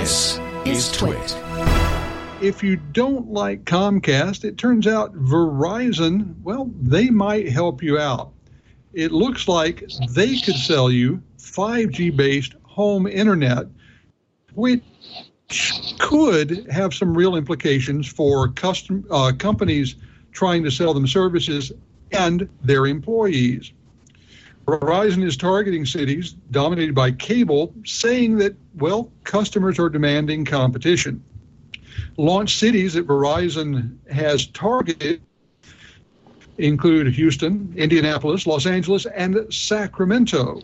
This is Twit. If you don't like Comcast, it turns out Verizon, well, they might help you out. It looks like they could sell you 5G-based home internet, which could have some real implications for companies trying to sell them services and their employees. Verizon is targeting cities dominated by cable, saying that, well, customers are demanding competition. Launch cities that Verizon has targeted include Houston, Indianapolis, Los Angeles, and Sacramento.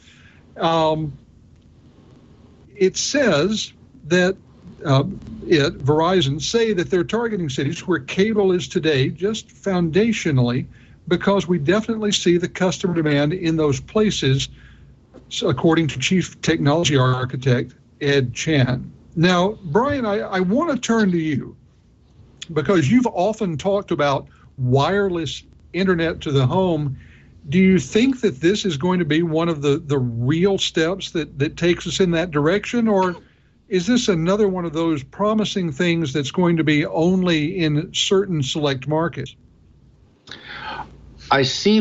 It says that Verizon say that they're targeting cities where cable is today just foundationally, because we definitely see the customer demand in those places, according to Chief Technology Architect Ed Chan. Now, Brian, I want to turn to you because you've often talked about wireless internet to the home. Do you think that this is going to be one of the real steps that takes us in that direction, or is this another one of those promising things that's going to be only in certain select markets? I see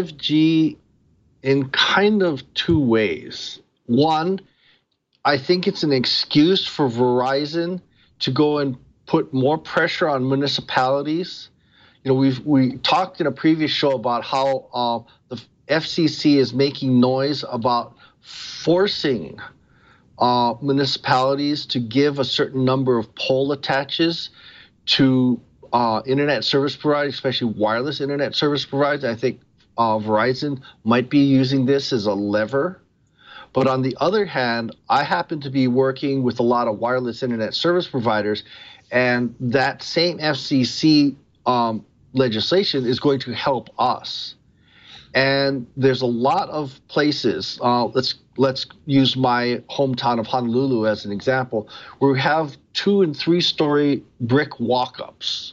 5G in kind of two ways. One, I think it's an excuse for Verizon to go and put more pressure on municipalities. You know, we talked in a previous show about how the FCC is making noise about forcing municipalities to give a certain number of pole attaches to internet service providers, especially wireless internet service providers. I think Verizon might be using this as a lever. But on the other hand, I happen to be working with a lot of wireless internet service providers, and that same FCC legislation is going to help us. And there's a lot of places, let's use my hometown of Honolulu as an example, where we have 2- and 3-story brick walk-ups.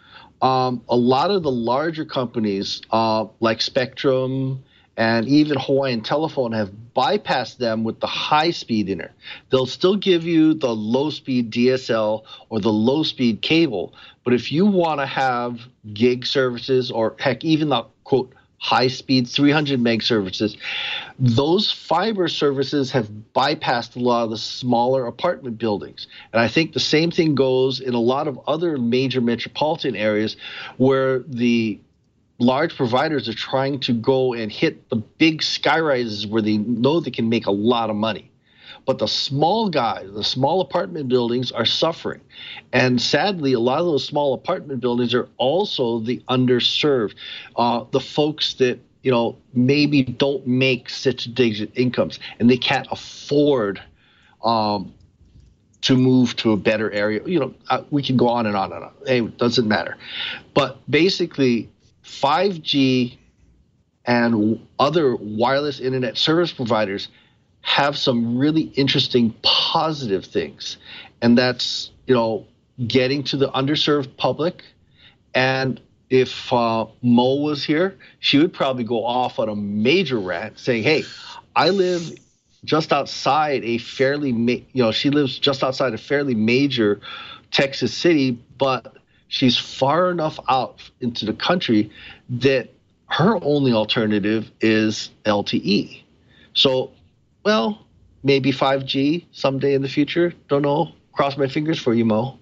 A lot of the larger companies like Spectrum and even Hawaiian Telephone have bypassed them with the high-speed internet. They'll still give you the low-speed DSL or the low-speed cable, but if you want to have gig services or, heck, even the, quote, high-speed 300 meg services, those fiber services have bypassed a lot of the smaller apartment buildings. And I think the same thing goes in a lot of other major metropolitan areas where the large providers are trying to go and hit the big skyrises where they know they can make a lot of money. But the small guys, the small apartment buildings are suffering. And sadly, a lot of those small apartment buildings are also the underserved, the folks that, you know, maybe don't make six-digit incomes and they can't afford to move to a better area. You know, we can go on and on and on. Hey, it doesn't matter. But basically, 5G and other wireless internet service providers have some really interesting positive things. And that's, you know, getting to the underserved public. And if Mo was here, she would probably go off on a major rant saying, hey, I live just outside a fairly, she lives just outside a fairly major Texas city, but she's far enough out into the country that her only alternative is LTE. So, well, maybe 5G someday in the future. Don't know. Cross my fingers for you, Mo.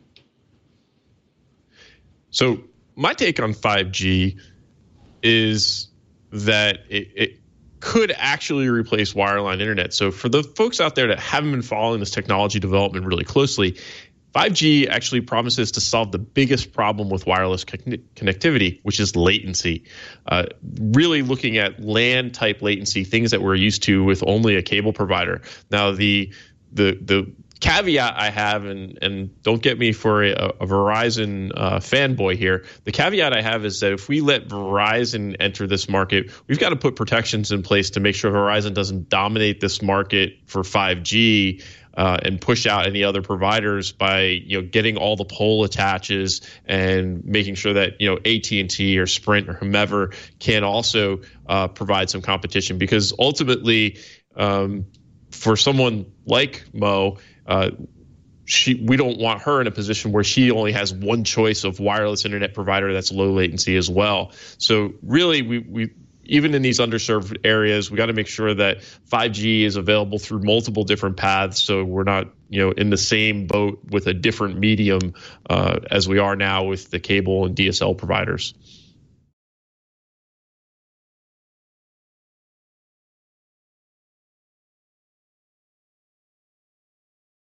So my take on 5G is that it could actually replace wireline internet. So for the folks out there that haven't been following this technology development really closely, 5G actually promises to solve the biggest problem with wireless connectivity, which is latency. Really looking at LAN type latency, things that we're used to with only a cable provider. Now, the caveat I have, and don't get me for a Verizon fanboy here, the caveat I have is that if we let Verizon enter this market, we've got to put protections in place to make sure Verizon doesn't dominate this market for 5G. And push out any other providers by getting all the pole attaches and making sure that AT&T or Sprint or whomever can also provide some competition, because ultimately for someone like Mo, we don't want her in a position where she only has one choice of wireless internet provider that's low latency as well. So really, we even in these underserved areas, we got to make sure that 5G is available through multiple different paths, so we're not in the same boat with a different medium as we are now with the cable and DSL providers.